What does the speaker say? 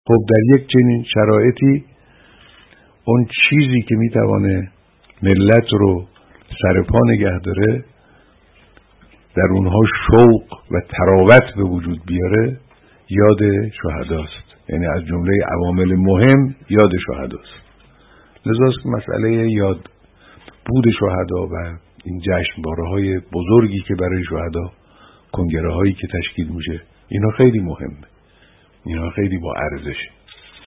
خب در یک چنین شرایطی اون چیزی که میتوانه ملت رو سرپا نگه داره، در اونها شوق و تراوت به وجود بیاره، یاد شهداست. یعنی از جمله عوامل مهم یاد شهداست. لذاست که مسئله یاد بود شهدا و این جشنواره‌های بزرگی که برای شهدا، کنگره‌هایی که تشکیل میشه، اینا خیلی مهمه، اینا خیلی با ارزشه.